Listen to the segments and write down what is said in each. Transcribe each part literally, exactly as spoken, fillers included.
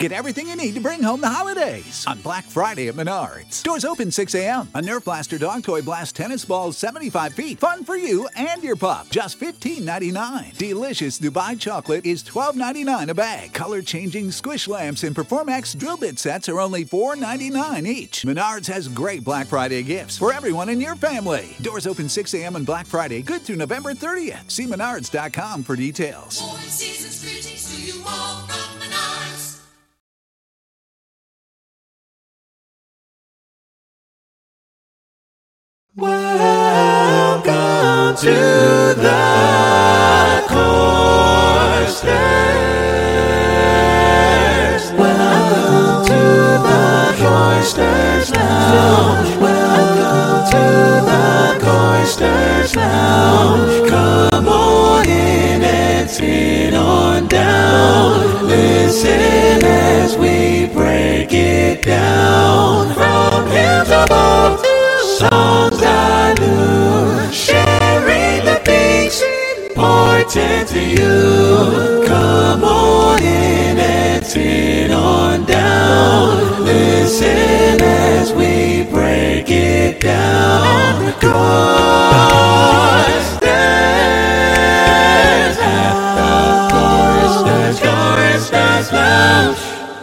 Get everything you need to bring home the holidays on Black Friday at Menards. Doors open six a.m. A Nerf Blaster Dog Toy Blast tennis ball seventy-five feet. Fun for you and your pup. Just fifteen ninety-nine. Delicious Dubai chocolate is twelve ninety-nine a bag. Color-changing squish lamps and Performax drill bit sets are only four ninety-nine each. Menards has great Black Friday gifts for everyone in your family. Doors open six a.m. on Black Friday, good through November thirtieth. See menards dot com for details. More season's greetings to you all from Menards. Welcome to the Chorsters. Welcome to the Chorsters Lounge. Welcome to the Chorsters Lounge. Come on in and sit on down. Listen as we break it down. From hymns above to songs I knew, sharing the things important to you. Come on in and sit on down. Listen as we break it down. The Chorsters at the Chorsters, Chorsters Lounge.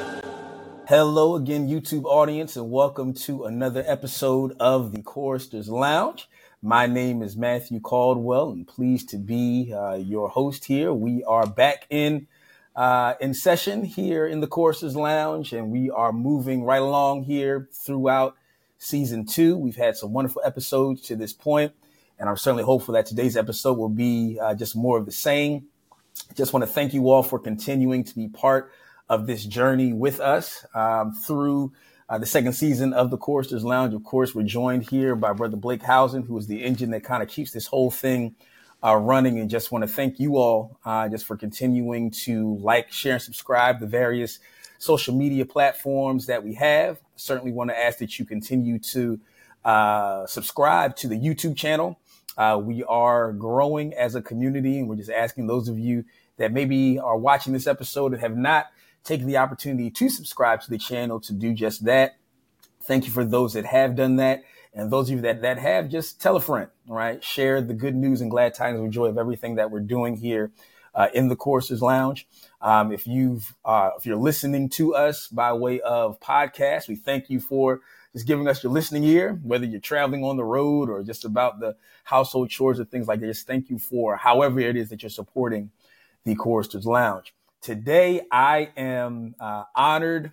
Hello again, YouTube audience, and welcome to another episode of the Chorsters Lounge. My name is Matthew Caldwell, and pleased to be uh, your host here. We are back in uh, in session here in the Chorsters Lounge, and we are moving right along here throughout season two. We've had some wonderful episodes to this point, and I'm certainly hopeful that today's episode will be uh, just more of the same. Just want to thank you all for continuing to be part of this journey with us um, through uh, the second season of the Chorsters Lounge. Of course, we're joined here by Brother Blake Housen, who is the engine that kind of keeps this whole thing uh, running. And just want to thank you all uh, just for continuing to like, share, and subscribe to various social media platforms that we have. Certainly want to ask that you continue to uh, subscribe to the YouTube channel. Uh, we are growing as a community, and we're just asking those of you that maybe are watching this episode and have not taking the opportunity to subscribe to the channel to do just that. Thank you for those that have done that. And those of you that, that have, just tell a friend, all right? Share the good news and glad tidings of joy of everything that we're doing here uh, in the Chorsters Lounge. Um, if you've, uh, if you're listening to us by way of podcast, we thank you for just giving us your listening ear, whether you're traveling on the road or just about the household chores or things like that. Just thank you for however it is that you're supporting the Chorsters Lounge. Today, I am uh, honored,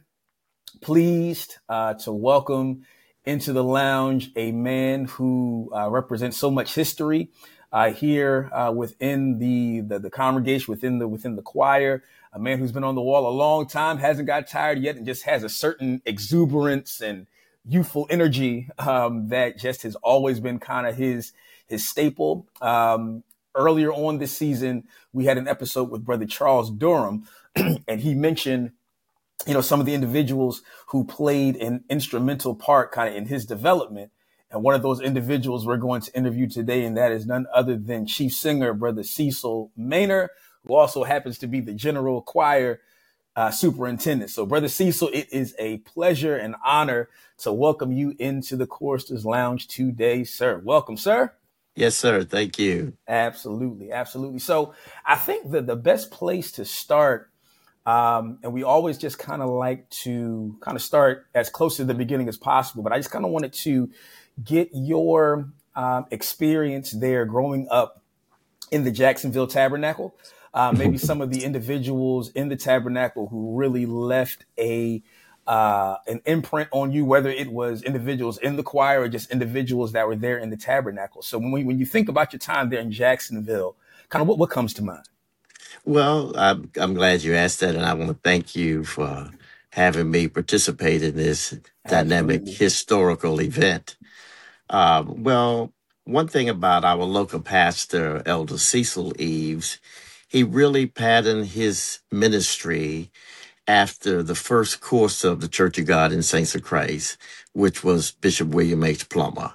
pleased uh, to welcome into the lounge a man who uh, represents so much history uh, here uh, within the, the the congregation, within the within the choir. A man who's been on the wall a long time, hasn't got tired yet, and just has a certain exuberance and youthful energy um, that just has always been kind of his his staple. Um, Earlier on this season, we had an episode with Brother Charles Durham, and he mentioned, you know, some of the individuals who played an instrumental part kind of in his development. And one of those individuals we're going to interview today, and that is none other than Chief Singer, Brother Cecil Maynor, who also happens to be the General Choir uh, Superintendent. So, Brother Cecil, it is a pleasure and honor to welcome you into the Chorsters Lounge today, sir. Welcome, sir. Yes, sir. Thank you. Absolutely. Absolutely. So I think that the best place to start, um, and we always just kind of like to kind of start as close to the beginning as possible, but I just kind of wanted to get your um, experience there growing up in the Jacksonville Tabernacle. Uh, maybe some of the individuals in the Tabernacle who really left a Uh, an imprint on you, whether it was individuals in the choir or just individuals that were there in the Tabernacle. So when we, when you think about your time there in Jacksonville, kind of what, what comes to mind? Well, I'm, I'm glad you asked that, and I want to thank you for having me participate in this dynamic Absolutely. historical event. Um, well, one thing about our local pastor, Elder Cecil Eves, he really patterned his ministry after the first course of the Church of God in Saints of Christ, which was Bishop William H. Plummer.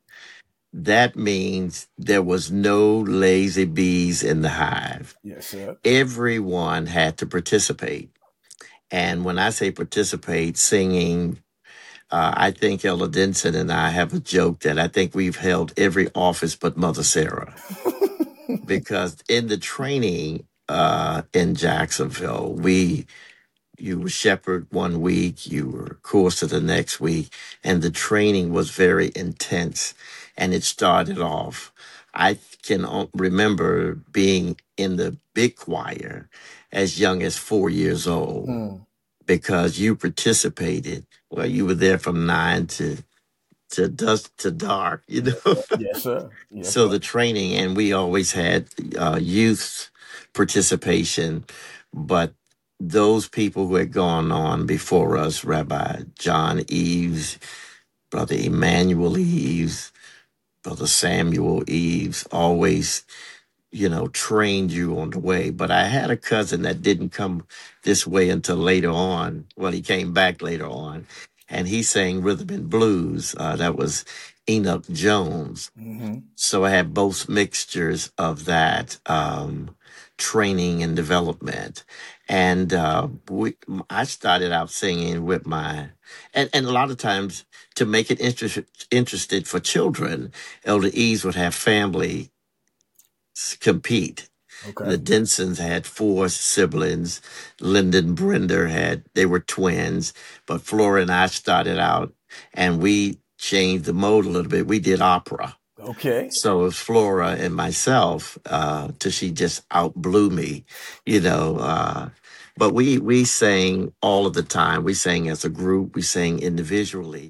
That means there was no lazy bees in the hive. Yes, sir. Everyone had to participate. And when I say participate, singing, uh, I think Ella Denson and I have a joke that I think we've held every office but Mother Sarah. Because in the training uh, in Jacksonville, we you were shepherd one week, you were courser the next week, and the training was very intense. And it started off. I can o- remember being in the big choir as young as four years old Mm. because you participated. Well, you were there from nine to to dusk to dark, you know. Yes, sir. Yes, So sir. the training, and we always had uh, youth participation, but those people who had gone on before us, Rabbi John Eves, Brother Emmanuel Eves, Brother Samuel Eves, always, you know, trained you on the way. But I had a cousin that didn't come this way until later on. Well, he came back later on, and he sang rhythm and blues. Uh, that was Enoch Jones. Mm-hmm. So I had both mixtures of that um, training and development. And uh, we, I started out singing with my, and, and a lot of times to make it interest, interested for children, Elder Eves would have family s- compete. Okay. The Densons had four siblings. Lyndon Brender had, they were twins. But Flora and I started out and we changed the mode a little bit. We did opera. Okay. So it was Flora and myself, uh, till she just outblew me, you know. Uh, but we we sang all of the time. We sang as a group. We sang individually.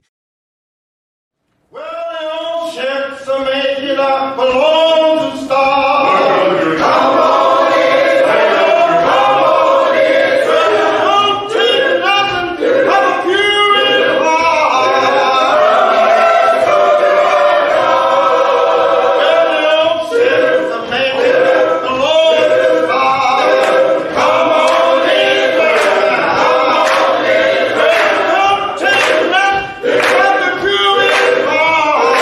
Well, the old ships are making up balloons and stars. Come on in, come on in. Well, don't take nothing but a few heart. Well, the old ships are making up balloons and stars. Come on in, come on in. Well, don't take nothing but a few heart.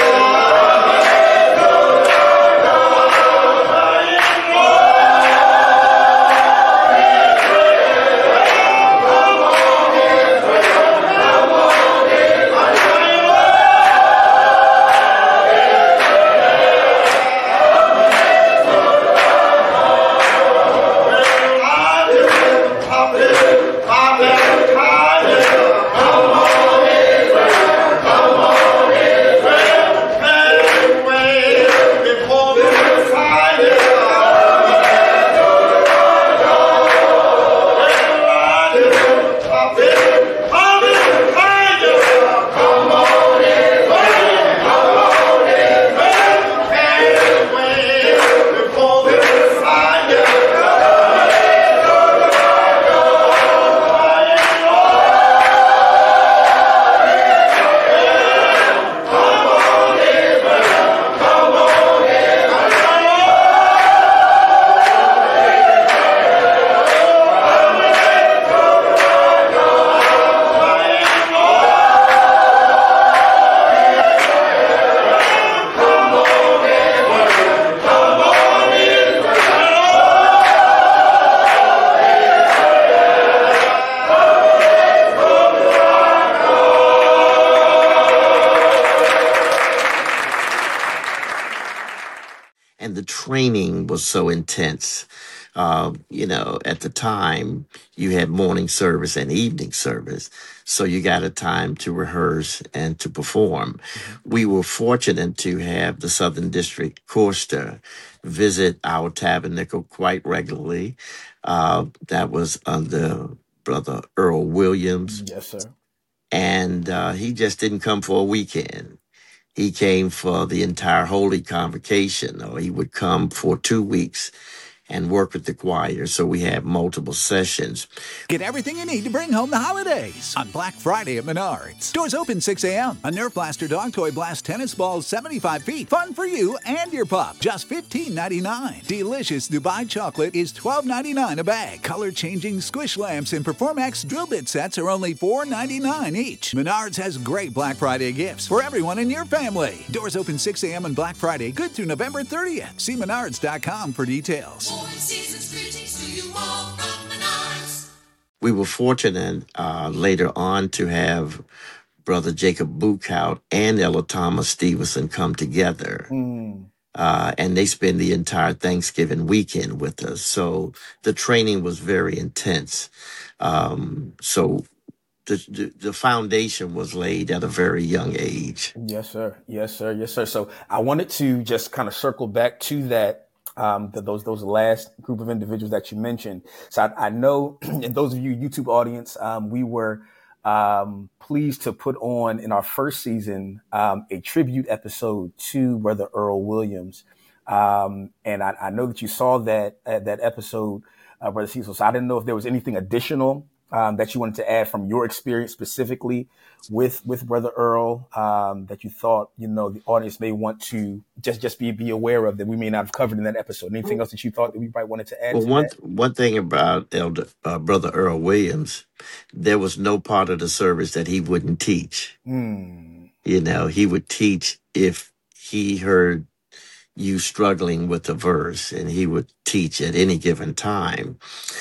And the training was so intense. Uh, you know, at the time, you had morning service and evening service. So you got a time to rehearse and to perform. We were fortunate to have the Southern District Chorister visit our tabernacle quite regularly. Uh, that was under Brother Earl Williams. Yes, sir. And uh, he just didn't come for a weekend. He came for the entire Holy Convocation, or he would come for two weeks and work with the choir. So we had multiple sessions. Get everything you need to bring home the holidays on Black Friday at Menards. Doors open six a.m. A Nerf Blaster Dog Toy Blast tennis ball seventy-five feet. Fun for you and your pup. Just fifteen ninety-nine. Delicious Dubai chocolate is twelve ninety-nine a bag. Color-changing squish lamps and Performax drill bit sets are only four ninety-nine each. Menards has great Black Friday gifts for everyone in your family. Doors open six a.m. on Black Friday, good through November thirtieth. See menards dot com for details. Boy, season's greetings to you all from Menards. we were fortunate uh, later on to have Brother Jacob Bukout and Ella Thomas Stevenson come together. Mm. Uh, and they spend the entire Thanksgiving weekend with us. So the training was very intense. Um, so the, the the foundation was laid at a very young age. Yes, sir. Yes, sir. Yes, sir. So I wanted to just kind of circle back to that, um, the, those those last group of individuals that you mentioned. So I, I know, and those of you YouTube audience, um, we were um, pleased to put on in our first season um, a tribute episode to Brother Earl Williams. Um, and I, I know that you saw that uh, that episode, uh, Brother Cecil. So I didn't know if there was anything additional um, that you wanted to add from your experience specifically with with Brother Earl um, that you thought, you know, the audience may want to just just be be aware of that we may not have covered in that episode. Anything else that you thought that we might wanted to add Well, to one that? one thing about Elder uh, Brother Earl Williams, there was no part of the service that he wouldn't teach. Mm. You know, he would teach if he heard you struggling with a verse, and he would teach at any given time.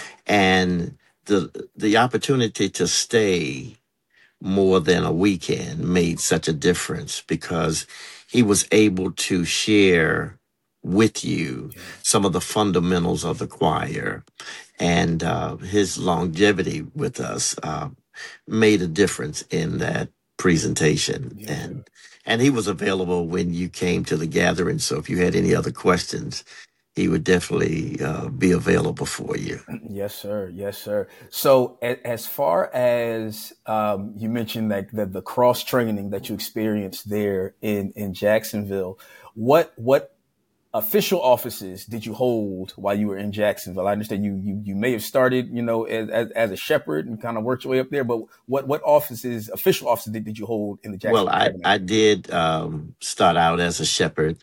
And the the opportunity to stay more than a weekend made such a difference because he was able to share with you some of the fundamentals of the choir, and uh, his longevity with us uh, made a difference in that presentation. Yeah. And and he was available when you came to the gathering. So if you had any other questions, he would definitely uh, be available for you. Yes, sir. Yes, sir. So a, as far as um, you mentioned like the, the cross training that you experienced there in, in Jacksonville, what what official offices did you hold while you were in Jacksonville? I understand you you you may have started, you know, as as, as a shepherd and kind of worked your way up there, but what what offices, official offices did, did you hold in the Jacksonville? Well, I, Tabernacle? I did um, start out as a shepherd,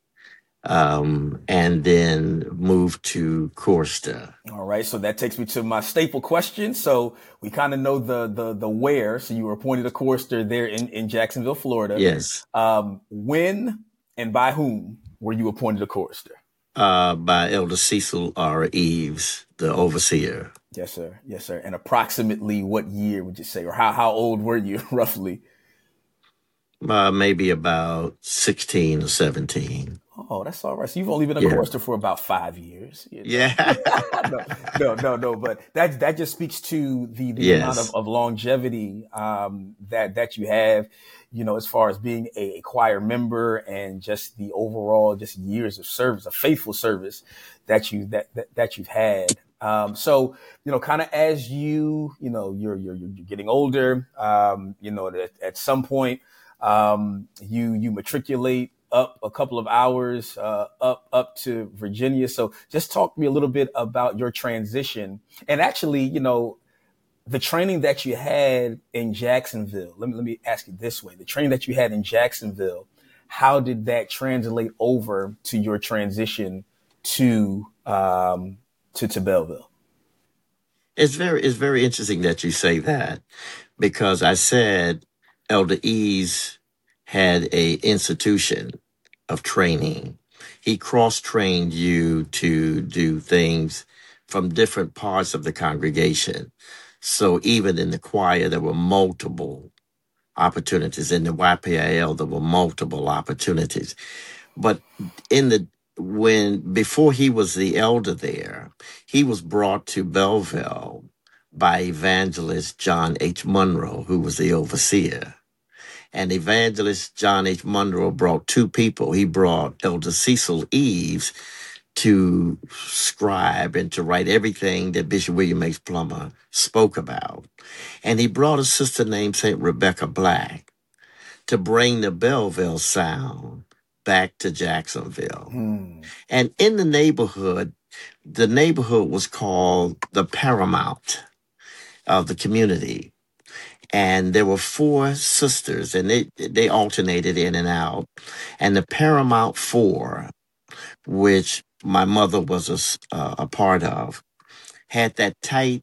um, and then moved to Chorister. All right, so that takes me to my staple question. So we kind of know the the the where. So you were appointed a chorister there in, in Jacksonville, Florida. Yes, Um, when and by whom were you appointed a chorister? uh, by Elder Cecil R. Eves, the overseer. Yes, sir. Yes, sir. And approximately what year would you say, or how how old were you roughly? Uh, maybe about sixteen or seventeen. Oh, that's all right. So you've only been a Yeah. chorister for about five years. You know? Yeah. no, no, no, no. But that that just speaks to the, the Yes. amount of, of longevity um, that that you have, you know, as far as being a, a choir member and just the overall just years of service, a faithful service that you that that, that you've had. Um, so, you know, kind of as you, you know, you're you're you're getting older. Um, you know, at, at some point, um, you you matriculate up a couple of hours uh, up up to Virginia. So just talk to me a little bit about your transition and actually, you know, the training that you had in Jacksonville. Let me let me ask you this way: the training that you had in Jacksonville, how did that translate over to your transition to um, to to Belleville? It's very it's very interesting that you say that, because I said Elder Eves had a institution of training. He cross-trained you to do things from different parts of the congregation. So even in the choir, there were multiple opportunities. In the Y P I L, there were multiple opportunities. But in the when before he was the elder there, he was brought to Belleville by evangelist John H. Monroe, who was the overseer. And evangelist John H. Monroe brought two people. He brought Elder Cecil Eves to scribe and to write everything that Bishop William H. Plummer spoke about. And he brought a sister named Saint Rebecca Black to bring the Belleville sound back to Jacksonville. Hmm. And in the neighborhood, the neighborhood was called the Paramount of the community. And there were four sisters, and they they alternated in and out. And the Paramount Four, which my mother was a, uh, a part of, had that tight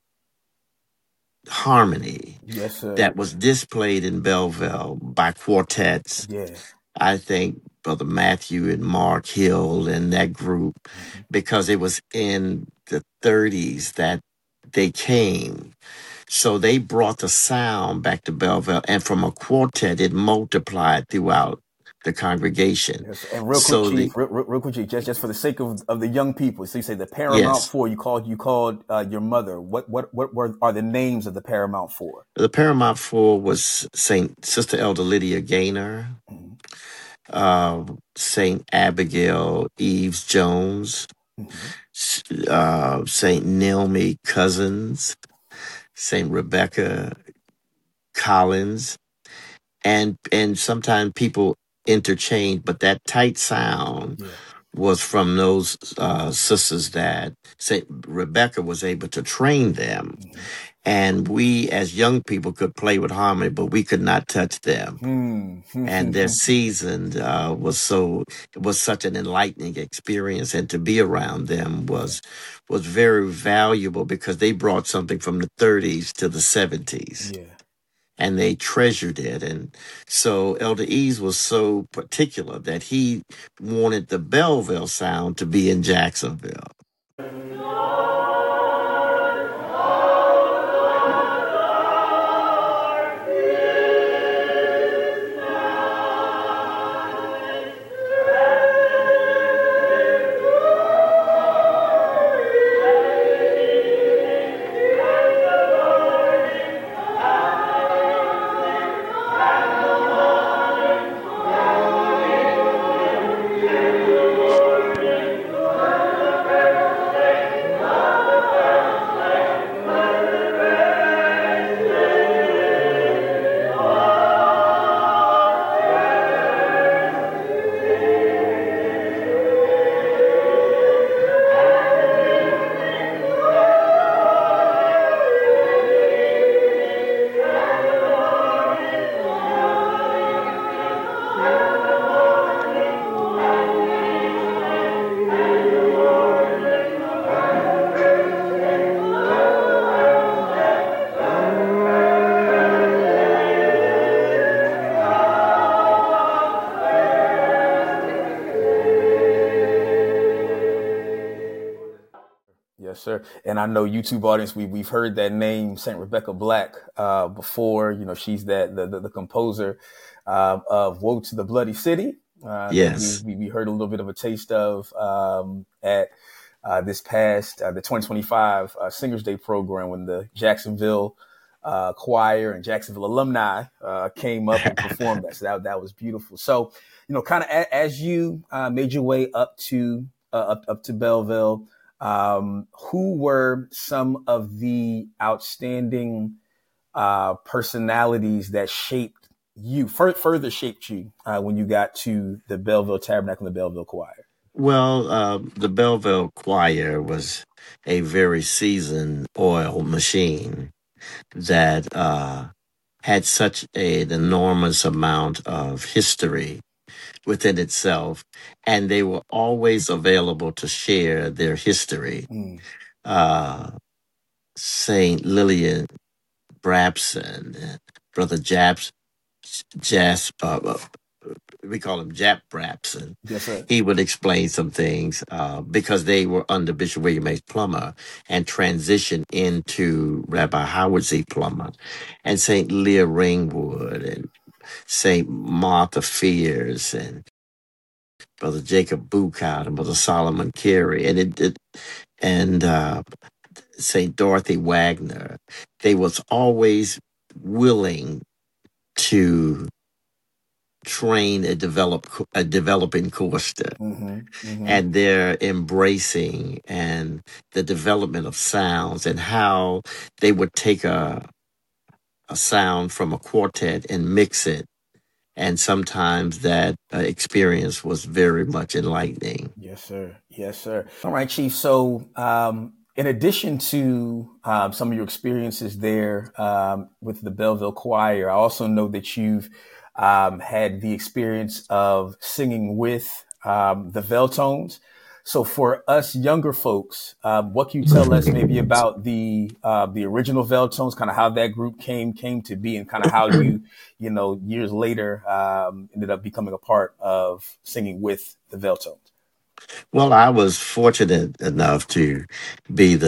harmony Yes, sir. that was displayed in Belleville by quartets. Yeah. I think Brother Matthew and Mark Hill and that group, because it was in the thirties that they came. So they brought the sound back to Belleville, and from a quartet, it multiplied throughout the congregation. Yes. And real quick, So the Chief, real, real real quick, Chief, just just for the sake of, of the young people, so you say the Paramount yes, Four. You called you called uh, your mother. What what what were are the names of the Paramount Four? the Paramount Four was Saint Sister Elder Lydia Gaynor, Mm-hmm. uh, Saint Abigail Eves Jones, Mm-hmm. s- uh, Saint Naomi Cousins, Saint Rebecca Collins, and and sometimes people interchange, but that tight sound Yeah. was from those uh, sisters that Saint Rebecca was able to train them, Mm-hmm. and we as young people could play with harmony, but we could not touch them. Mm-hmm. And their season uh, was so it was such an enlightening experience, and to be around them was was very valuable because they brought something from the thirties to the seventies, Yeah. and they treasured it. And so Elder Eves was so particular that he wanted the Belleville sound to be in Jacksonville. Yes, sir. And I know YouTube audience, we we've heard that name, Saint Rebecca Black, uh, before. You know, she's that the the, the composer uh, of "Woe to the Bloody City." Uh, that Yes. we, we heard a little bit of a taste of um, at uh, this past uh, the twenty twenty-five uh, Singers Day program when the Jacksonville uh, choir and Jacksonville alumni uh, came up and performed that. So that that was beautiful. So you know, kind of a, as you uh, made your way up to uh, up up to Belleville. Um, who were some of the outstanding uh, personalities that shaped you, fur- further shaped you uh, when you got to the Belleville Tabernacle and the Belleville Choir? Well, uh, the Belleville Choir was a very seasoned oil machine that uh, had such a, an enormous amount of history within itself, and they were always available to share their history. Mm. Uh, Saint Lillian Brabson, and Brother Japs, Jas, uh, uh, we call him Jap Brabson. Yes, sir. He would explain some things uh, because they were under Bishop William H. Plummer and transitioned into Rabbi Howard Z. Plummer, and Saint Leah Ringwood, and Saint Martha Fears, and Brother Jacob Bukout, and Brother Solomon Carey, and it, it and uh, Saint Dorothy Wagner. They was always willing to train a develop a developing chorister, Mm-hmm. Mm-hmm. and their embracing and the development of sounds, and how they would take a a sound from a quartet and mix it, and sometimes that uh, experience was very much enlightening. Yes, sir. Yes, sir. All right, Chief. So, um, in addition to um, some of your experiences there um, with the Belleville Choir, I also know that you've um, had the experience of singing with um, the Veltones. So, for us younger folks, um, what can you tell us maybe about the uh, the original Veltones, kind of how that group came came to be, and kind of how you, you know, years later um, ended up becoming a part of singing with the Veltones? Well, I was fortunate enough to be the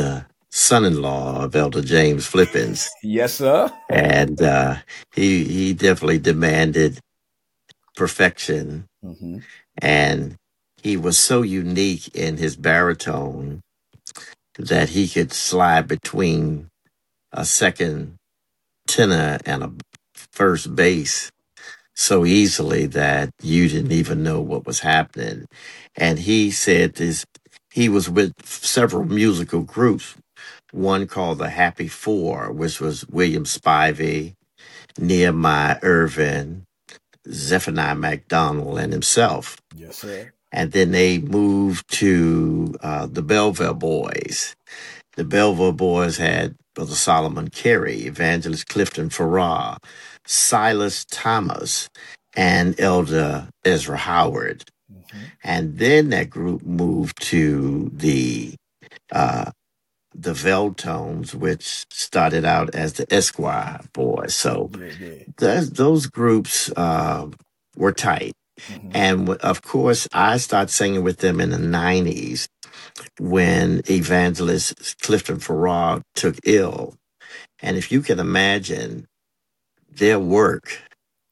son-in-law of Elder James Flippins, Yes, sir. and uh, he he definitely demanded perfection, Mm-hmm. and he was so unique in his baritone that he could slide between a second tenor and a first bass so easily that you didn't even know what was happening. And he said this, he was with several musical groups, one called the Happy Four, which was William Spivey, Nehemiah Irvin, Zephaniah MacDonald, and himself. Yes, sir. And then they moved to uh, the Belleville Boys. The Belleville Boys had Brother Solomon Carey, Evangelist Clifton Farrar, Silas Thomas, and Elder Ezra Howard. Mm-hmm. And then that group moved to the uh, the Veltones, which started out as the Esquire Boys. So Yeah, yeah. those, those groups uh, were tight. Mm-hmm. And w- of course, I started singing with them in the nineties when Evangelist Clifton Farrar took ill. And if you can imagine their work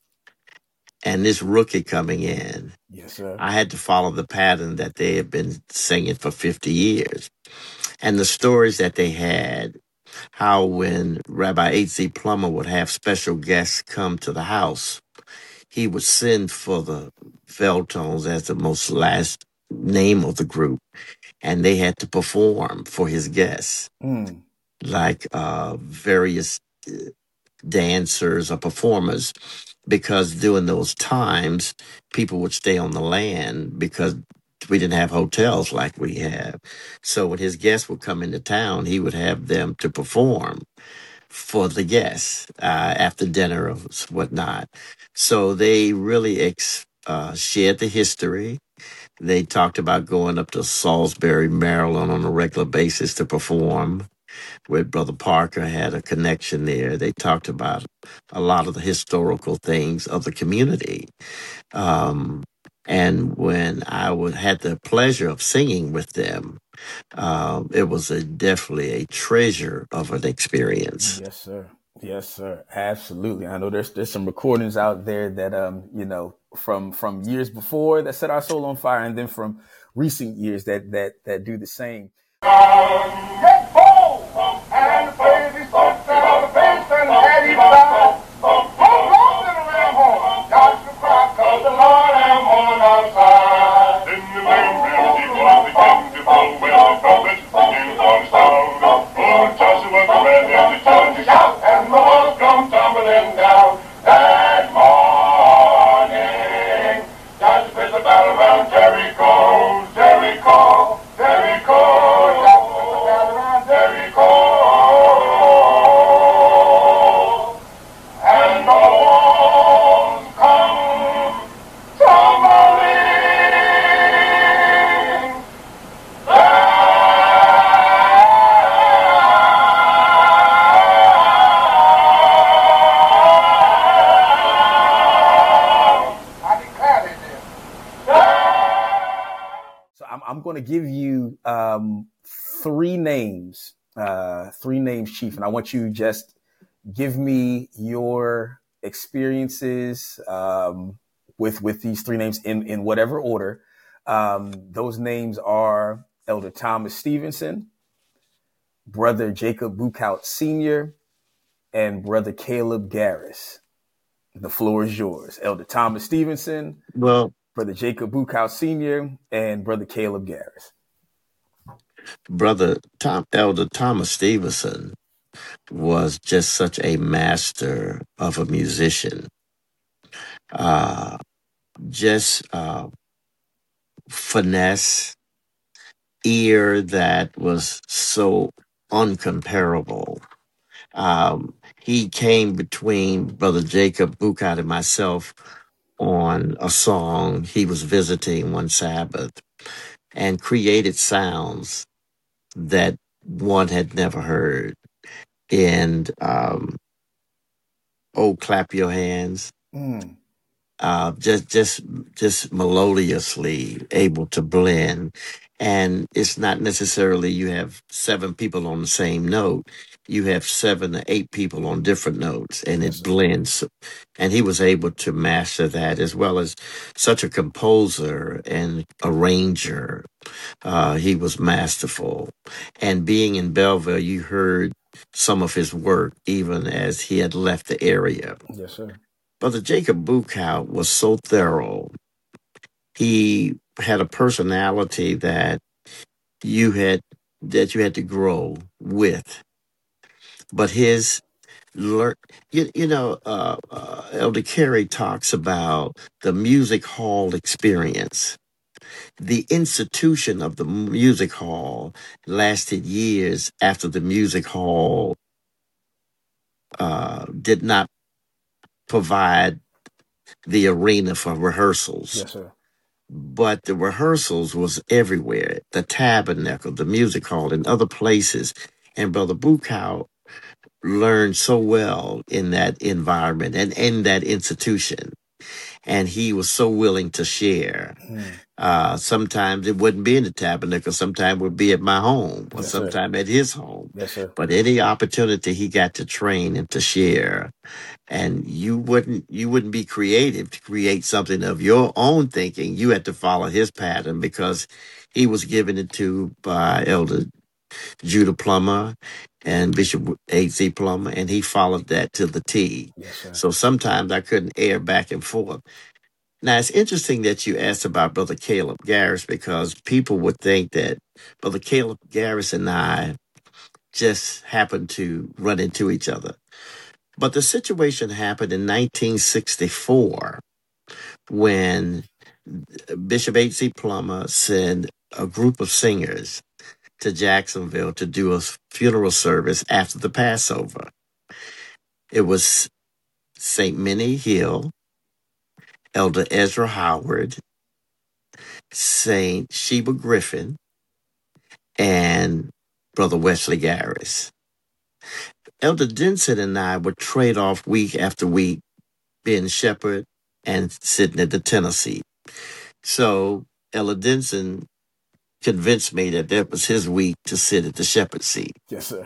and this rookie coming in, Yes, sir. I had to follow the pattern that they had been singing for fifty years. And the stories that they had, how when Rabbi H Z Plummer would have special guests come to the house, he would send for the Veltones as the most last name of the group, and they had to perform for his guests, Mm. like uh, various uh, dancers or performers, because during those times, people would stay on the land because we didn't have hotels like we have. So when his guests would come into town, he would have them to perform for the guests uh, after dinner or whatnot. So they really ex- uh, shared the history. They talked about going up to Salisbury, Maryland on a regular basis to perform, where Brother Parker had a connection there. They talked about a lot of the historical things of the community. Um, and when I would had the pleasure of singing with them, um, it was a, definitely a treasure of an experience. Yes, sir. Yes, sir. Absolutely. I know there's there's some recordings out there that um you know from from years before that set our soul on fire, and then from recent years that that that do the same. Get bold and play these folks down the face and head each side. Hold on, little ram horn, got to cry 'cause the Lord am on our side. In the name of people of the bountiful, with the trumpets in one sound. Oh, Joshua commanded the children to shout, and the walls come tumbling down. That morning, Joshua faced the battle around Jericho, Jericho, Jericho. And the walls come tumbling down. I declare they did. So I'm I'm going to give you um three names, uh three names, Chief, and I want you to just give me your experiences um with with these three names in in whatever order. Um, those names are Elder Thomas Stevenson, Brother Jacob Bukout Senior, and Brother Caleb Garris. The floor is yours. Elder Thomas Stevenson, Well, Brother Jacob Bukout Senior, and Brother Caleb Garris. Brother Tom, Elder Thomas Stevenson was just such a master of a musician. Uh, just uh, finesse, ear that was so uncomparable. Um, he came between Brother Jacob Bukout and myself on a song. He was visiting one Sabbath and created sounds that one had never heard. And um, oh, clap your hands. Mm. Uh, just, just, just melodiously able to blend. And it's not necessarily you have seven people on the same note. You have seven or eight people on different notes, and it blends. And he was able to master that, as well as such a composer and arranger. Uh, he was masterful. And being in Belleville, you heard some of his work even as he had left the area. Yes, sir. Brother Jacob Buchhout was so thorough. He had a personality that you had that you had to grow with. But his learn, you, you know, uh, uh, Elder Carey talks about the music hall experience. The institution of the music hall lasted years after the music hall uh, did not provide the arena for rehearsals. Yes, sir. But the rehearsals was everywhere, the Tabernacle, the music hall, and other places. And Brother Buchhout learned so well in that environment and in that institution. And he was so willing to share. Mm. Uh, sometimes it wouldn't be in the Tabernacle. Sometimes it would be at my home, or Yes, sir. sometime at his home. Yes, sir. But any opportunity he got to train and to share. And you wouldn't you wouldn't be creative to create something of your own thinking. You had to follow his pattern because he was given it to by Elder Judah Plummer and Bishop A Z Plummer, and he followed that to the T. Yes, sir. So sometimes I couldn't air back and forth. Now, it's interesting that you asked about Brother Caleb Garris, because people would think that Brother Caleb Garris and I just happened to run into each other. But the situation happened in nineteen sixty-four when Bishop H C Plummer sent a group of singers to Jacksonville to do a funeral service after the Passover. It was Saint Minnie Hill, Elder Ezra Howard, Saint Sheba Griffin, and Brother Wesley Garris. Elder Denson and I would trade off week after week, being shepherd and sitting at the tenor seat. So Elder Denson convinced me that that was his week to sit at the shepherd seat. Yes, sir.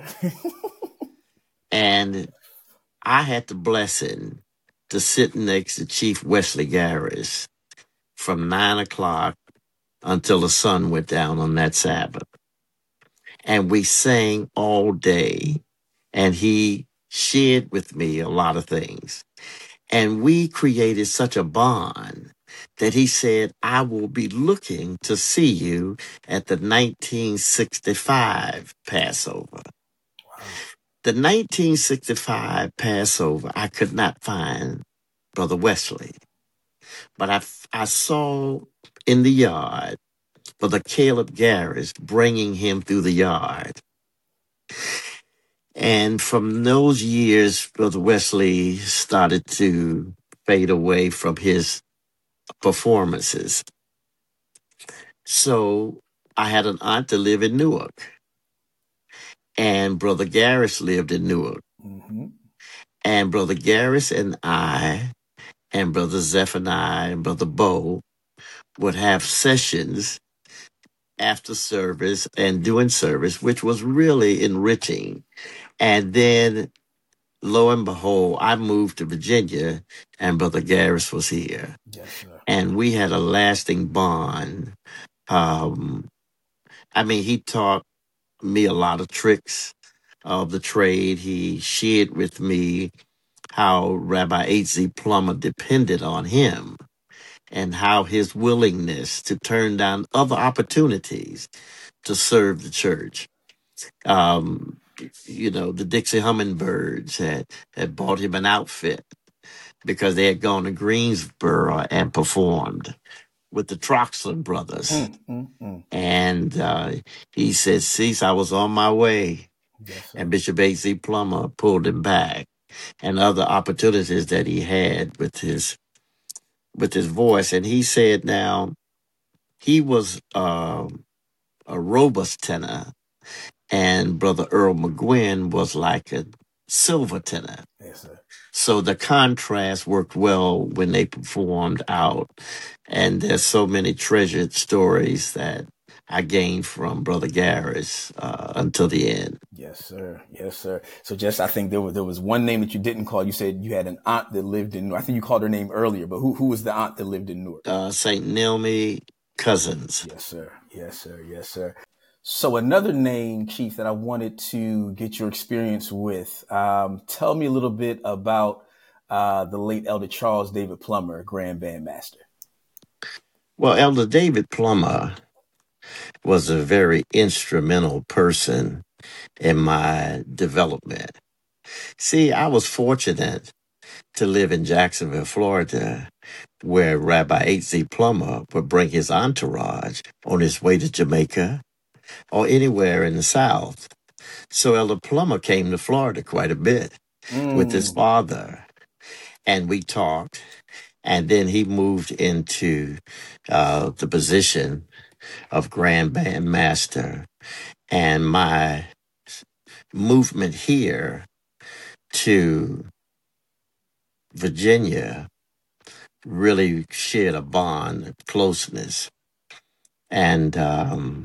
And I had the blessing to sit next to Chief Wesley Garris from nine o'clock until the sun went down on that Sabbath. And we sang all day, and he shared with me a lot of things. And we created such a bond that he said, I will be looking to see you at the nineteen sixty-five Passover. Wow. The nineteen sixty-five Passover, I could not find Brother Wesley. But I, I saw in the yard Brother Caleb Garris bringing him through the yard. And from those years, Brother Wesley started to fade away from his performances. So I had an aunt that lived in Newark, and Brother Garris lived in Newark. Mm-hmm. And Brother Garris and I and Brother Zephaniah and Brother Bo would have sessions after service and doing service, which was really enriching. And then, lo and behold, I moved to Virginia, and Brother Garris was here. Yes, sir. And we had a lasting bond. Um, I mean, he taught me a lot of tricks of the trade. He shared with me how Rabbi H Z Plummer depended on him and how his willingness to turn down other opportunities to serve the church. Um, you know, the Dixie Hummingbirds had, had bought him an outfit because they had gone to Greensboro and performed with the Troxler brothers. Mm, mm, mm. And uh, he said, cease, I was on my way. Yes, sir. And Bishop A Z Plummer pulled him back, and other opportunities that he had with his with his voice. And he said now he was uh, a robust tenor, and Brother Earl McGuinn was like a silver tenor. Yes, sir. So the contrast worked well when they performed out. And there's so many treasured stories that I gained from Brother Garris uh, until the end. Yes, sir. Yes, sir. So just, I think there was, there was one name that you didn't call. You said you had an aunt that lived in, I think you called her name earlier, but who, who was the aunt that lived in Newark? Uh, Saint Naomi Cousins. Yes, sir. Yes, sir. Yes, sir. So another name, Chief, that I wanted to get your experience with. Um, tell me a little bit about uh, the late Elder Charles David Plummer, Grand Band Master. Well, Elder David Plummer was a very instrumental person in my development. See, I was fortunate to live in Jacksonville, Florida, where Rabbi H Z Plummer would bring his entourage on his way to Jamaica or anywhere in the South. So Elder Plummer came to Florida quite a bit Mm. with his father, and we talked. And then he moved into uh, the position of Grand Band Master. And my movement here to Virginia really shared a bond of closeness. And um,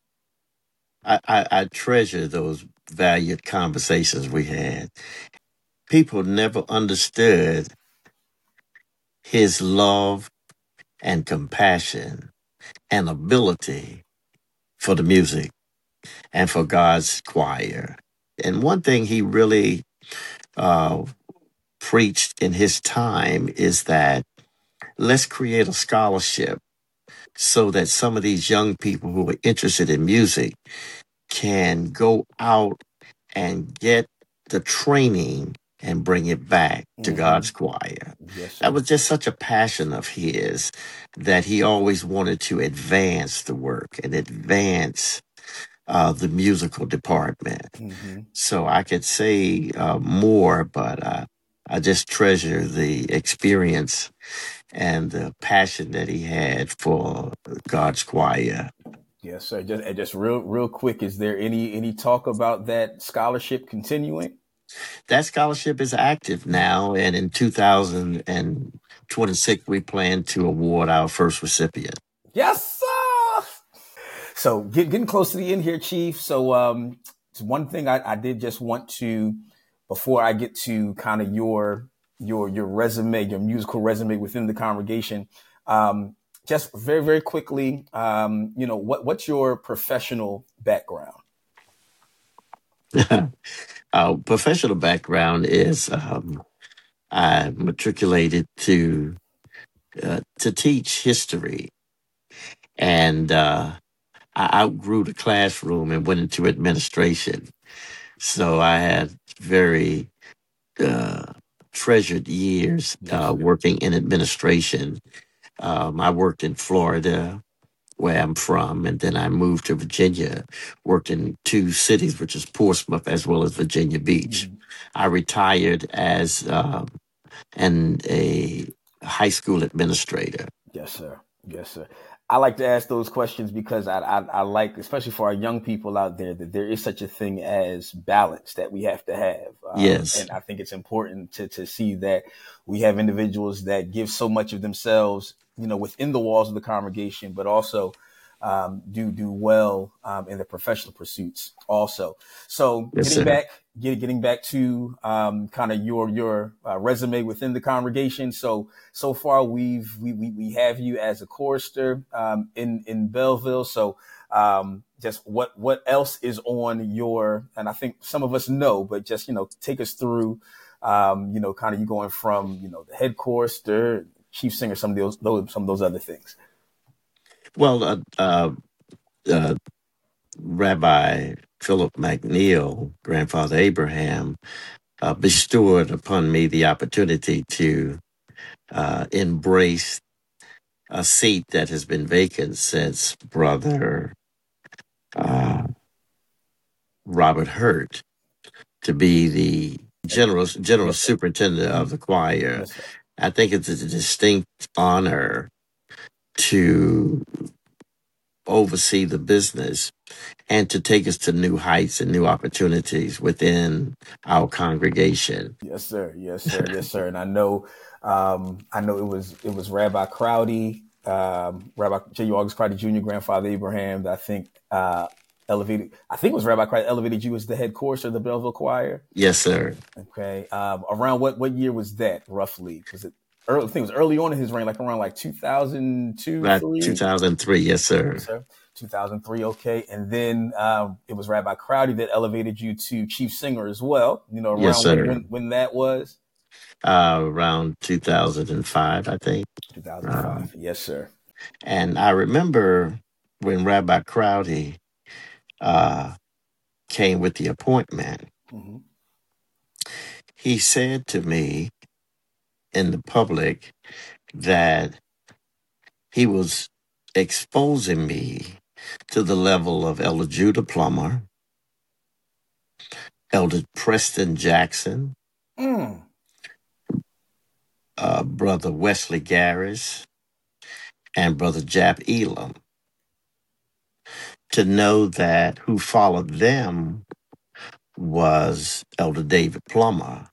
I, I, I treasure those valued conversations we had. People never understood his love and compassion and ability for the music and for God's choir. And one thing he really uh, preached in his time is that let's create a scholarship so that some of these young people who are interested in music can go out and get the training and bring it back to Mhm. God's choir. Yes, sir. That was just such a passion of his that he always wanted to advance the work and advance uh, the musical department. Mhm. So I could say uh, more, but uh, I just treasure the experience and the passion that he had for God's choir. Yes, sir. Just, and just real, real quick, is there any any talk about that scholarship continuing? That scholarship is active now, and in two thousand twenty-six, we plan to award our first recipient. Yes, sir. So get, getting close to the end here, Chief. So um, it's one thing I, I did just want to, before I get to kind of your your your resume, your musical resume within the congregation, um, just very very quickly, um, you know, what what's your professional background? Our professional background is um, I matriculated to uh, to teach history, and uh, I outgrew the classroom and went into administration. So I had very uh, treasured years uh, working in administration. Um, I worked in Florida, where I'm from, and then I moved to Virginia, worked in two cities, which is Portsmouth as well as Virginia Beach. Mhm. I retired as um, an a high school administrator. Yes, sir. Yes, sir. I like to ask those questions because I, I, I like, especially for our young people out there, that there is such a thing as balance that we have to have. Um, Yes. And I think it's important to, to see that we have individuals that give so much of themselves, you know, within the walls of the congregation, but also um, do do well um, in their professional pursuits also. So Yes, getting sir. back, get, getting back to um, kind of your your uh, resume within the congregation. So so far we've we we, we have you as a chorister um, in in Belleville. So um, just what what else is on your, and I think some of us know, but just, you know, take us through, um, you know, kind of you going from, you know, the head chorister, chief singer, some of those, those some of those other things. Well, uh, uh, uh, Rabbi Philip McNeil, Grandfather Abraham, uh, bestowed upon me the opportunity to uh, embrace a seat that has been vacant since Brother uh, Robert Hurt to be the general general Yes, sir. superintendent of the choir. Yes, sir. I think it's a distinct honor to oversee the business and to take us to new heights and new opportunities within our congregation. Yes, sir. Yes, sir. Yes, sir. And I know, um, I know it was it was Rabbi Crowdy um, Rabbi J U. August Crowder Junior, Grandfather Abraham, that I think uh, elevated, I think it was Rabbi Crowder elevated you as the head chorister of the Belleville Choir. Yes, sir. Okay. Um, around what, what year was that roughly? Was it early? I think it was early on in his reign, like around like two thousand two, About three? two thousand three, yes, sir. Yes, sir. two thousand three, okay. And then um, it was Rabbi Crowdy that elevated you to chief singer as well. You know, around Yes, sir. when, when that was? Uh, around two thousand five, I think. two thousand five, Um, yes, sir. And I remember when Rabbi Crowdy uh, came with the appointment, Mm-hmm. he said to me in the public that he was exposing me to the level of Elder Judah Plummer, Elder Preston Jackson, Mm. uh, Brother Wesley Garris, and Brother Jap Elam, to know that who followed them was Elder David Plummer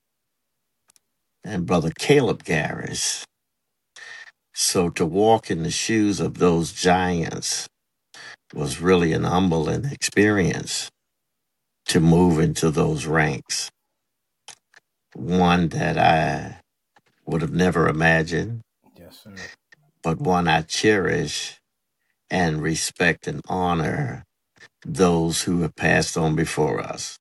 and Brother Caleb Garris. So to walk in the shoes of those giants was really an humbling experience, to move into those ranks. One that I would have never imagined, Yes, sir. but one I cherish and respect and honor those who have passed on before us.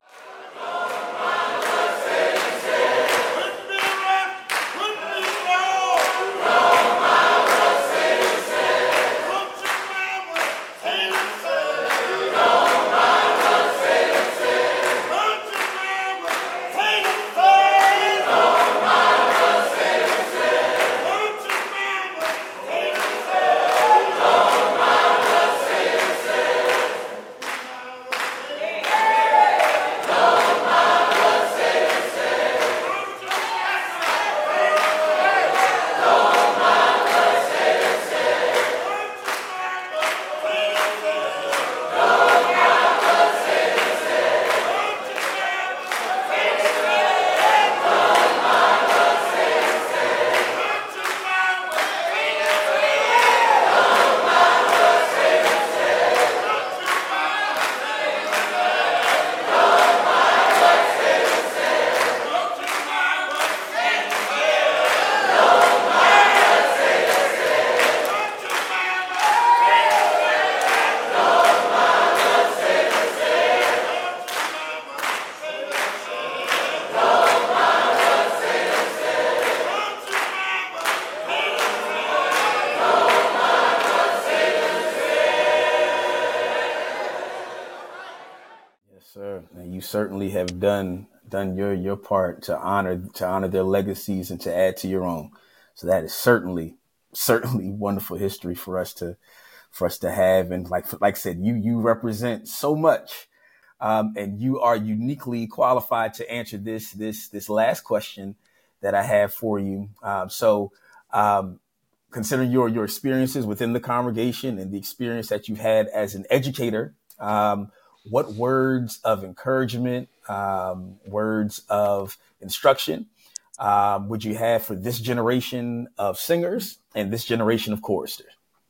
Sir, and you certainly have done done your your part to honor to honor their legacies and to add to your own. So that is certainly certainly wonderful history for us to for us to have. And like like I said, you you represent so much, um, and you are uniquely qualified to answer this this this last question that I have for you. Um, so, um, considering your your experiences within the congregation and the experience that you've had as an educator. Um, What words of encouragement, um, words of instruction um, would you have for this generation of singers and this generation of choristers?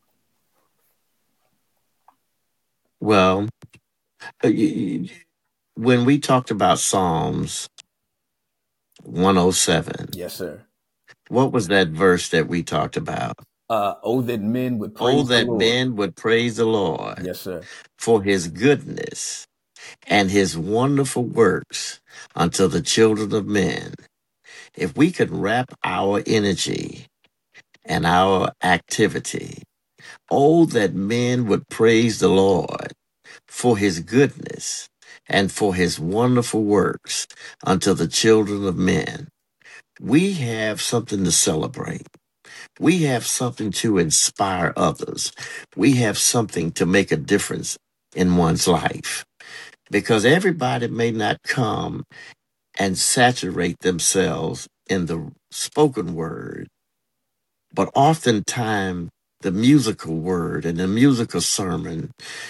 Well, uh, y- y- when we talked about Psalms one oh seven, Yes, sir. what was that verse that we talked about? Uh, oh, that men would Oh, praise the that Lord. men would praise the Lord Yes, sir. for his goodness and his wonderful works unto the children of men. If we could wrap our energy and our activity, oh, that men would praise the Lord for his goodness and for his wonderful works unto the children of men. We have something to celebrate. We have something to inspire others. We have something to make a difference in one's life. Because everybody may not come and saturate themselves in the spoken word, but oftentimes the musical word and the musical sermon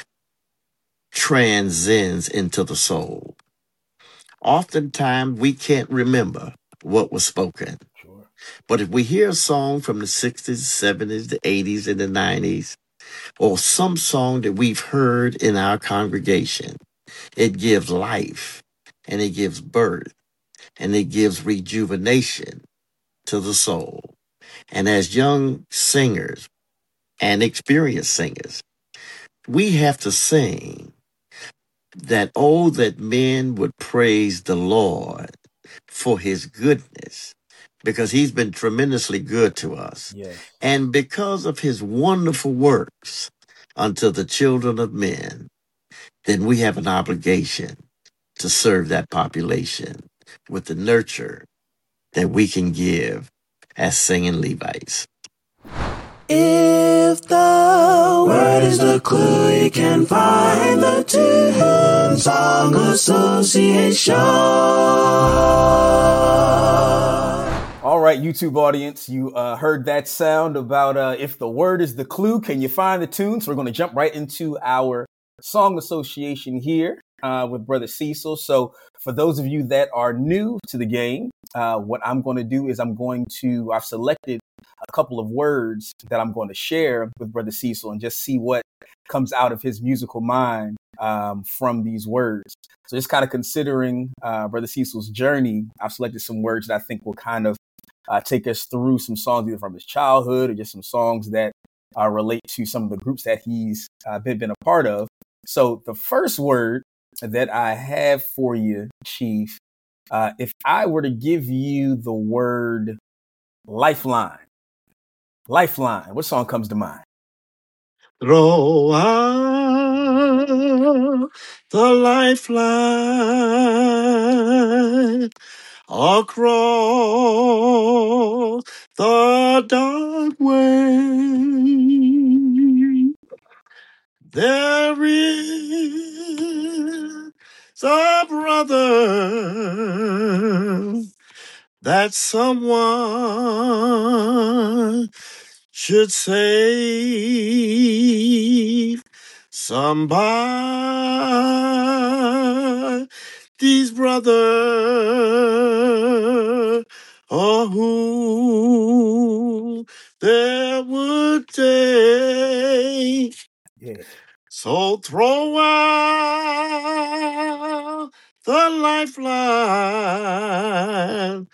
transcends into the soul. Oftentimes we can't remember what was spoken, Sure. But if we hear a song from the sixties, seventies, the eighties, and the nineties, or some song that we've heard in our congregation, it gives life and it gives birth and it gives rejuvenation to the soul. And as young singers and experienced singers, we have to sing that, oh, that men would praise the Lord for his goodness, because he's been tremendously good to us. Yes. And because of his wonderful works unto the children of men, then we have an obligation to serve that population with the nurture that we can give as singing Levites. If the word is the clue, you can find the tune. Song Association. All right, YouTube audience, you uh, heard that sound about uh, if the word is the clue, can you find the tune? So we're going to jump right into our song association here uh, with Brother Cecil. So for those of you that are new to the game, uh, what I'm going to do is I'm going to, I've selected a couple of words that I'm going to share with Brother Cecil and just see what comes out of his musical mind um, from these words. So just kind of considering uh, Brother Cecil's journey, I've selected some words that I think will kind of uh, take us through some songs either from his childhood or just some songs that uh, relate to some of the groups that he's uh, been, been a part of. So the first word that I have for you, Chief, uh, if I were to give you the word lifeline, lifeline, what song comes to mind? Throw out the lifeline across the dark way. There is a brother that someone should save. Somebody's brother, or who there would take. Yeah. So throw out the lifeline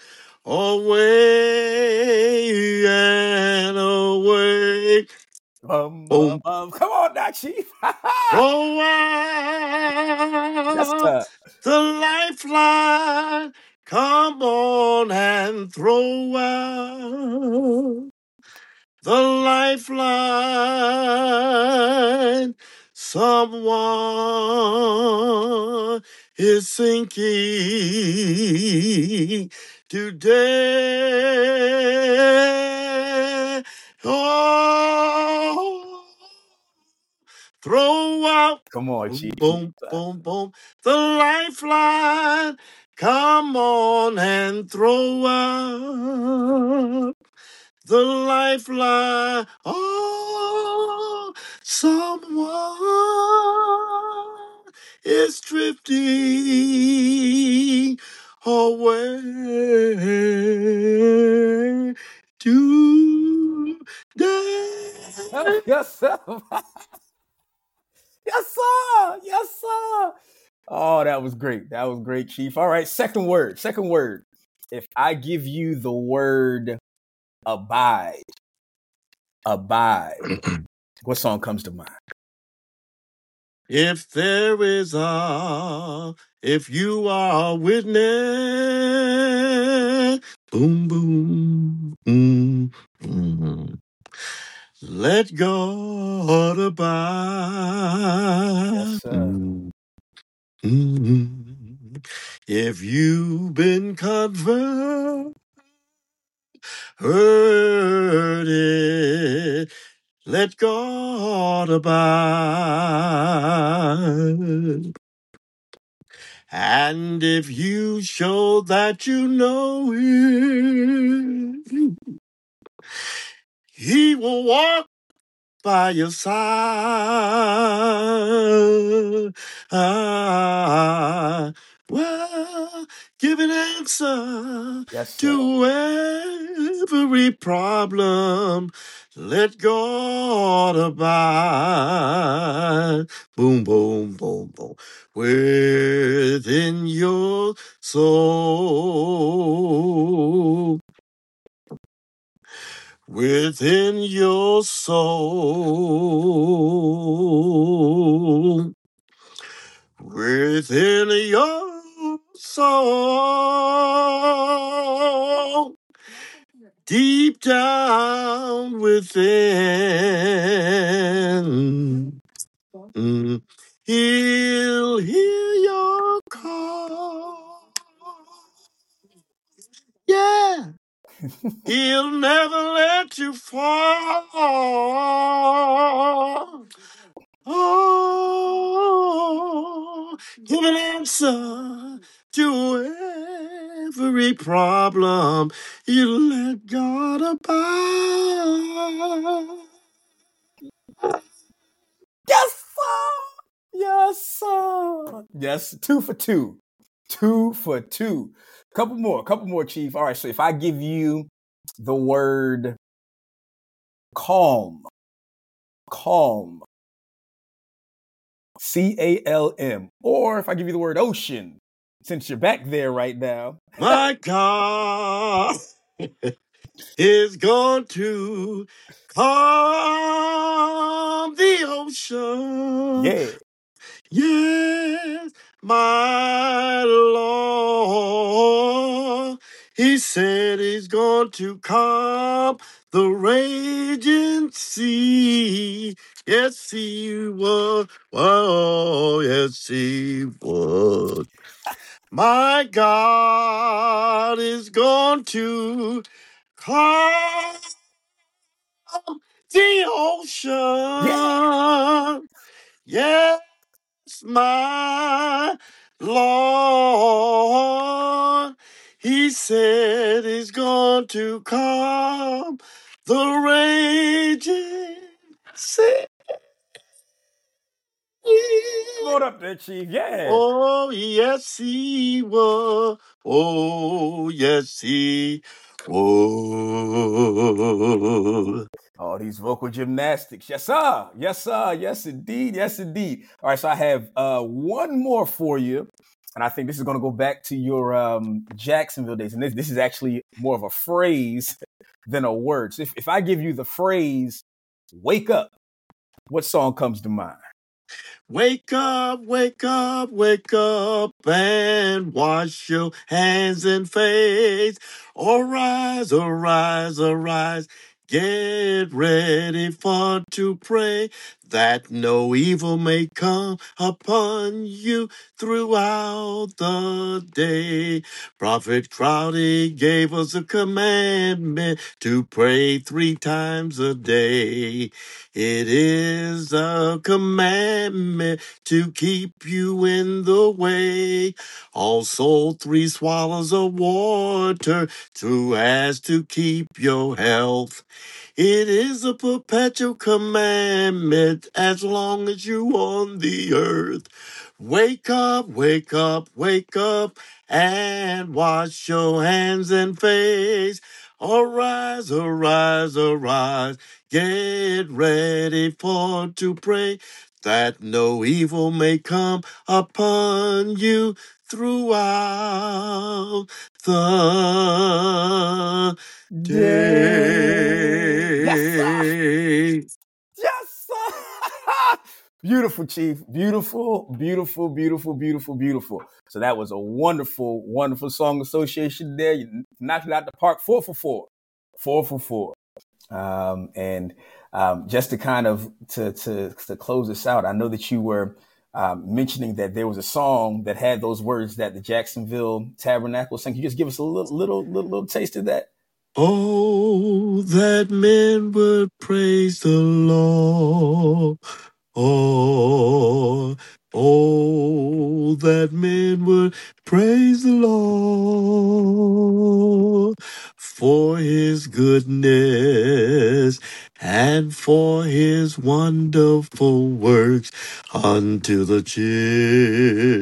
away and away. Um, Boom. um, um, come on now, Chief. Throw out Yes, sir. the lifeline. Come on and throw out the lifeline. Someone is sinking today. Oh, throw out. Come on, Boom, Chief. boom, boom, boom. The lifeline. Come on and throw out the lifeline. Oh, someone is drifting away today. Yes, sir. Yes, sir. Yes, sir. Oh, that was great. That was great, Chief. All right, second word. Second word. If I give you the word abide, abide, what song comes to mind? If there is a, if you are a witness, boom, boom, boom, boom. Let God abide. Yes, sir. Mm-hmm. If you've been converted, let God abide. And if you show that you know Him, He will walk by your side. Ah, well, give an answer Yes, sir. to every problem. Let God abide. Boom, boom, boom, boom. Within your soul. Within your soul. Within your soul. Deep down within, mm, he'll hear your call. Yeah, he'll never let you fall. Oh, give an answer to every problem. You let God abide. Yes, sir. Yes, sir. Yes, two for two. Two for two. Couple more, couple more, Chief. All right, so if I give you the word calm, calm, C A L M, or if I give you the word ocean, since you're back there right now. My God is going to calm the ocean. Yeah. Yes, my Lord. He said he's going to calm the raging sea. Yes, he would. Oh, yes, he would. My God is going to calm the ocean. Yeah. Yes, my Lord. He said he's going to calm the raging sea. Come on up there, Chief. Yeah. Oh, yes, he will. Oh, yes, he would. All these vocal gymnastics. Yes, sir. Yes, sir. Yes, indeed. Yes, indeed. All right, so I have uh, one more for you. And I think this is going to go back to your um, Jacksonville days. And this, this is actually more of a phrase than a word. So if, if I give you the phrase, wake up, what song comes to mind? Wake up, wake up, wake up and wash your hands and face. Arise, arise, arise. Get ready for to pray that no evil may come upon you throughout the day. Prophet Crowdy gave us a commandment to pray three times a day. It is a commandment to keep you in the way. Also three swallows of water to as to keep your health. It is a perpetual commandment as long as you on the earth. Wake up, wake up, wake up, and wash your hands and face. Arise, arise, arise. Get ready for to pray that no evil may come upon you throughout the day. Yes, sir. Yes, sir. Beautiful, Chief. Beautiful, beautiful, beautiful, beautiful, beautiful. So that was a wonderful, wonderful song association there. You knocked it out the park. Four for four. Four for four. Um, and um, just to kind of to, to to close this out, I know that you were um, mentioning that there was a song that had those words that the Jacksonville Tabernacle sang. Can you just give us a little little little, little taste of that? Oh, that men would praise the Lord. Oh, oh, that men would praise the Lord for his goodness and for his wonderful works unto the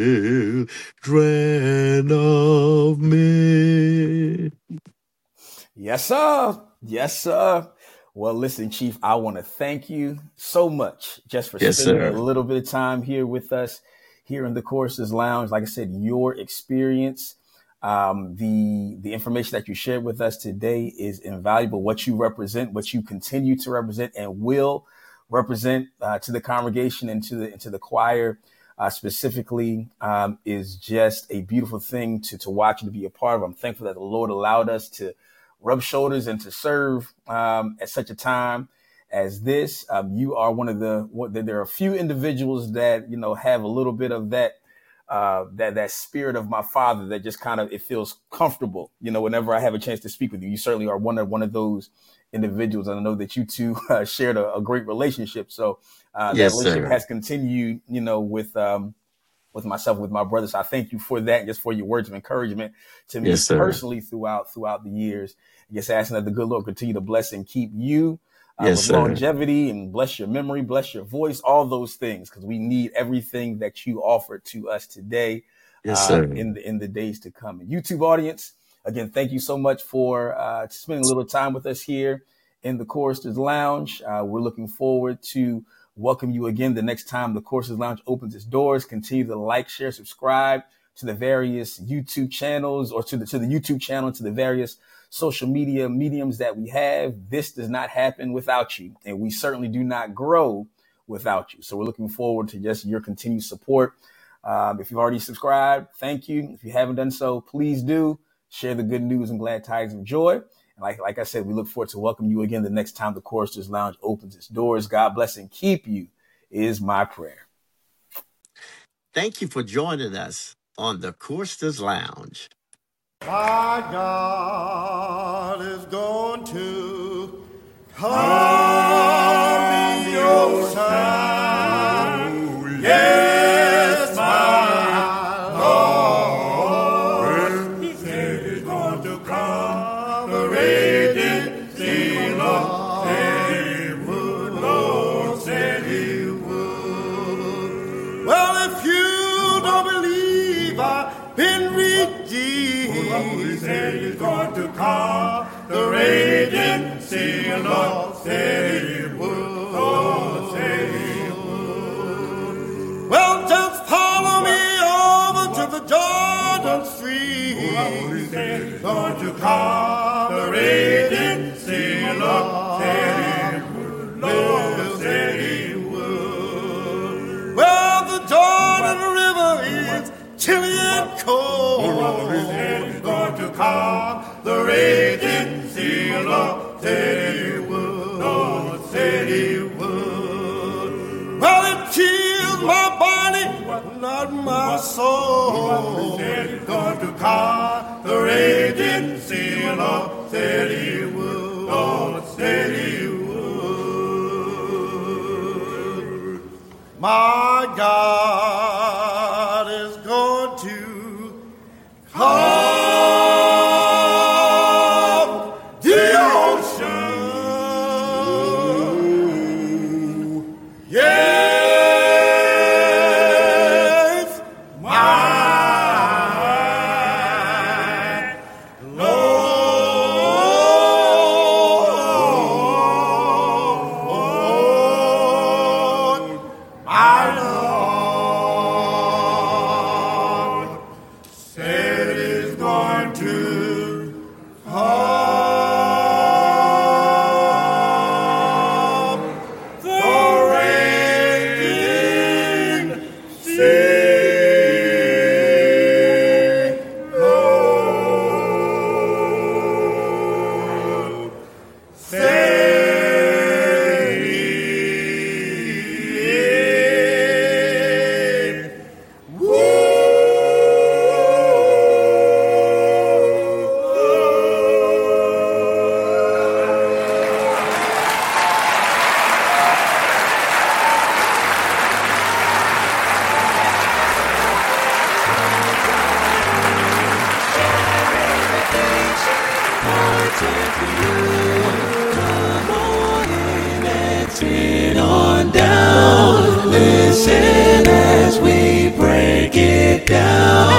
children of men. Yes, sir. Yes, sir. Well, listen, Chief, I want to thank you so much just for Yes, spending sir. a little bit of time here with us here in the Choristers Lounge. Like I said, your experience, um, the the information that you shared with us today is invaluable. What you represent, what you continue to represent and will represent uh, to the congregation and to the, and to the choir uh, specifically um, is just a beautiful thing to, to watch and to be a part of. I'm thankful that the Lord allowed us to rub shoulders and to serve um, at such a time as this. Um, you are one of the, what, there are a few individuals that, you know, have a little bit of that, uh, that, that spirit of my father that just kind of, it feels comfortable, you know, whenever I have a chance to speak with you. You certainly are one of, one of those individuals. And I know that you two uh, shared a, a great relationship. So uh, Yes, that relationship sir. has continued, you know, with, um, with myself, with my brothers. I thank you for that, just for your words of encouragement to me Yes, sir. personally throughout throughout the years. Just asking that the good Lord continue to bless and keep you uh, Yes, with sir. longevity and bless your memory, bless your voice, all those things, because we need everything that you offer to us today Yes, uh, sir. in the in the days to come. And YouTube audience, again, thank you so much for uh, spending a little time with us here in the Choristers Lounge. Uh, we're looking forward to welcome you again the next time the Choristers Lounge opens its doors. Continue to like, share, subscribe to the various YouTube channels or to the to the YouTube channel, to the various social media mediums that we have. This does not happen without you, and we certainly do not grow without you. So we're looking forward to just your continued support. Um, if you've already subscribed, thank you. If you haven't done so, please do share the good news and glad tidings of joy. Like, like I said, we look forward to welcome you again the next time the Choristers Lounge opens its doors. God bless and keep you is my prayer. Thank you for joining us on the Choristers Lounge. My God is going to come in your time. Yes, my Lord. He said he's going to come. The raging sea, Lord said he would. Lord said he would. Well, if you don't believe I've been redeemed, he said he's going to calm the raging sea. Lord said he would. Lord said he would. Well, just follow me over to the Jordan stream. He said he's going to calm the raging sea. Lord said he would. Lord said he would. Well, the Jordan River is chilly and cold. He said he's going to calm the raging sea. Lord said he would. Lord said he would. Well, it chills my body, but not my soul. He said he's going to calm the raging sea. Lord said he would. Lord said he would. My God is going to calm the ocean. Yes, my Lord, my Lord, said he's going to calm the raging sea. Lord, said he Sit on down, listen as we break it down.